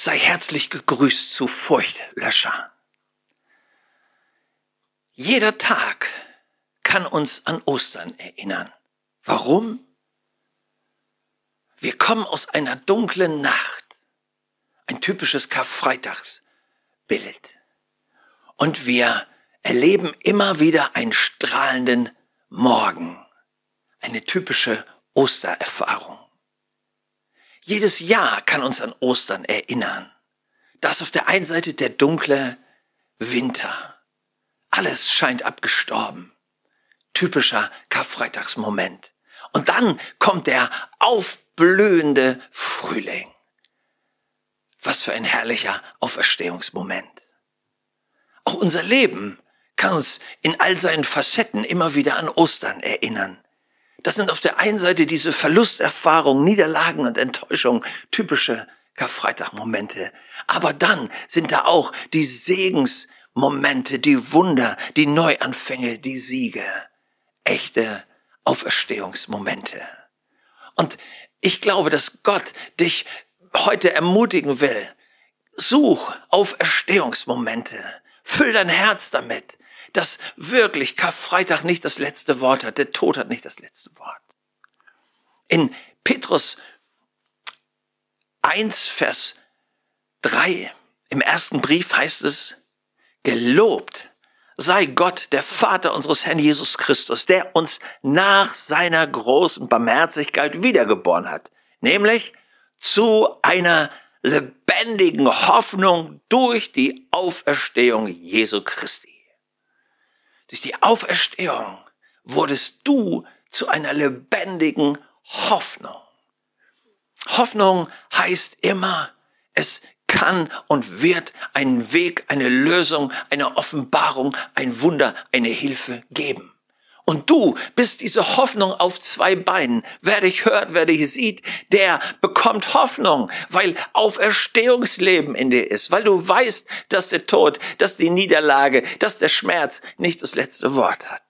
Sei herzlich gegrüßt zu Furchtlöscher. Jeder Tag kann uns an Ostern erinnern. Warum? Wir kommen aus einer dunklen Nacht. Ein typisches Karfreitagsbild. Und wir erleben immer wieder einen strahlenden Morgen. Eine typische Ostererfahrung. Jedes Jahr kann uns an Ostern erinnern. Da ist auf der einen Seite der dunkle Winter. Alles scheint abgestorben. Typischer Karfreitagsmoment. Und dann kommt der aufblühende Frühling. Was für ein herrlicher Auferstehungsmoment. Auch unser Leben kann uns in all seinen Facetten immer wieder an Ostern erinnern. Das sind auf der einen Seite diese Verlusterfahrungen, Niederlagen und Enttäuschungen, typische Karfreitag-Momente. Aber dann sind da auch die Segensmomente, die Wunder, die Neuanfänge, die Siege. Echte Auferstehungsmomente. Und ich glaube, dass Gott dich heute ermutigen will. Such Auferstehungsmomente. Füll dein Herz damit, dass wirklich Karfreitag nicht das letzte Wort hat. Der Tod hat nicht das letzte Wort. In Petrus 1, Vers 3, im ersten Brief heißt es, gelobt sei Gott, der Vater unseres Herrn Jesus Christus, der uns nach seiner großen Barmherzigkeit wiedergeboren hat. Nämlich zu einer lebendigen Hoffnung durch die Auferstehung Jesu Christi. Durch die Auferstehung wurdest du zu einer lebendigen Hoffnung. Hoffnung heißt immer, es kann und wird einen Weg, eine Lösung, eine Offenbarung, ein Wunder, eine Hilfe geben. Und du bist diese Hoffnung auf zwei Beinen. Wer dich hört, wer dich sieht, der bekommt Hoffnung, weil Auferstehungsleben in dir ist, weil du weißt, dass der Tod, dass die Niederlage, dass der Schmerz nicht das letzte Wort hat.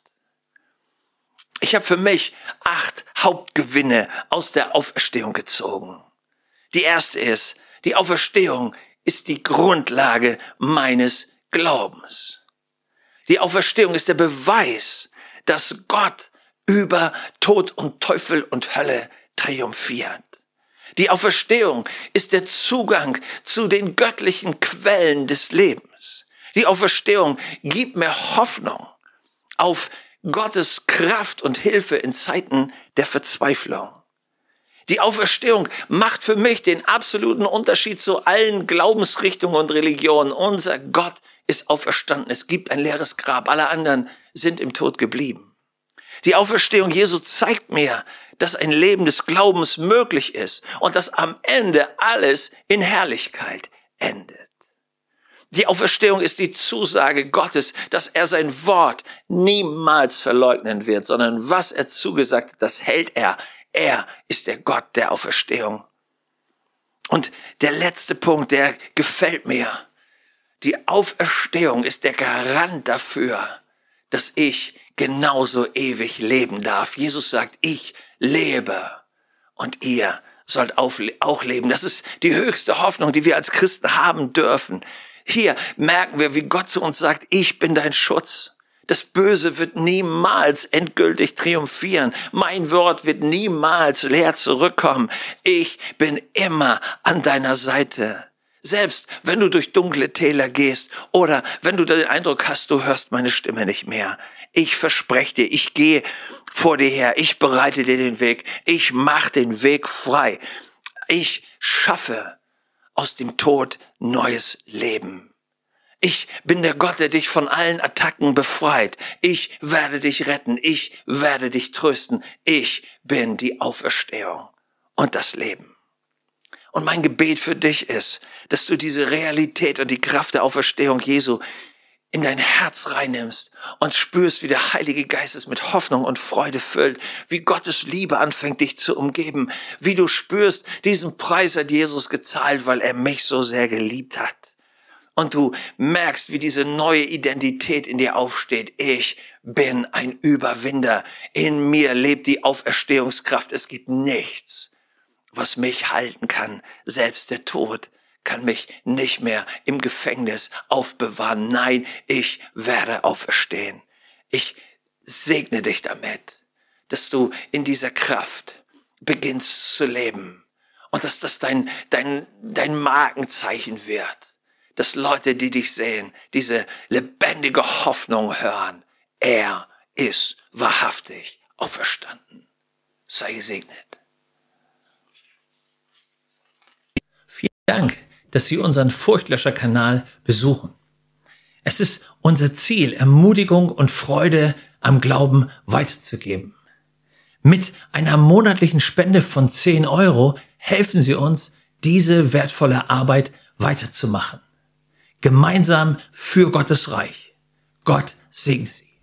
Ich habe für mich 8 Hauptgewinne aus der Auferstehung gezogen. Die erste ist, die Auferstehung ist die Grundlage meines Glaubens. Die Auferstehung ist der Beweis, dass Gott über Tod und Teufel und Hölle triumphiert. Die Auferstehung ist der Zugang zu den göttlichen Quellen des Lebens. Die Auferstehung gibt mir Hoffnung auf Gottes Kraft und Hilfe in Zeiten der Verzweiflung. Die Auferstehung macht für mich den absoluten Unterschied zu allen Glaubensrichtungen und Religionen. Unser Gott ist auferstanden. Es gibt ein leeres Grab. Alle anderen sind im Tod geblieben. Die Auferstehung Jesu zeigt mir, dass ein Leben des Glaubens möglich ist und dass am Ende alles in Herrlichkeit endet. Die Auferstehung ist die Zusage Gottes, dass er sein Wort niemals verleugnen wird, sondern was er zugesagt hat, das hält er. Er ist der Gott der Auferstehung. Und der letzte Punkt, der gefällt mir. Die Auferstehung ist der Garant dafür, dass ich genauso ewig leben darf. Jesus sagt, ich lebe und ihr sollt auch leben. Das ist die höchste Hoffnung, die wir als Christen haben dürfen. Hier merken wir, wie Gott zu uns sagt, ich bin dein Schutz. Das Böse wird niemals endgültig triumphieren. Mein Wort wird niemals leer zurückkommen. Ich bin immer an deiner Seite. Selbst wenn du durch dunkle Täler gehst oder wenn du den Eindruck hast, du hörst meine Stimme nicht mehr. Ich verspreche dir, ich gehe vor dir her. Ich bereite dir den Weg. Ich mache den Weg frei. Ich schaffe aus dem Tod neues Leben. Ich bin der Gott, der dich von allen Attacken befreit. Ich werde dich retten. Ich werde dich trösten. Ich bin die Auferstehung und das Leben. Und mein Gebet für dich ist, dass du diese Realität und die Kraft der Auferstehung Jesu in dein Herz reinnimmst und spürst, wie der Heilige Geist es mit Hoffnung und Freude füllt, wie Gottes Liebe anfängt, dich zu umgeben, wie du spürst, diesen Preis hat Jesus gezahlt, weil er mich so sehr geliebt hat. Und du merkst, wie diese neue Identität in dir aufsteht. Ich bin ein Überwinder. In mir lebt die Auferstehungskraft. Es gibt nichts, was mich halten kann. Selbst der Tod kann mich nicht mehr im Gefängnis aufbewahren. Nein, ich werde auferstehen. Ich segne dich damit, dass du in dieser Kraft beginnst zu leben und dass das dein Markenzeichen wird, dass Leute, die dich sehen, diese lebendige Hoffnung hören. Er ist wahrhaftig auferstanden. Sei gesegnet. Vielen Dank, dass Sie unseren Furchtlöscher-Kanal besuchen. Es ist unser Ziel, Ermutigung und Freude am Glauben weiterzugeben. Mit einer monatlichen Spende von 10 € helfen Sie uns, diese wertvolle Arbeit weiterzumachen. Gemeinsam für Gottes Reich. Gott segne Sie.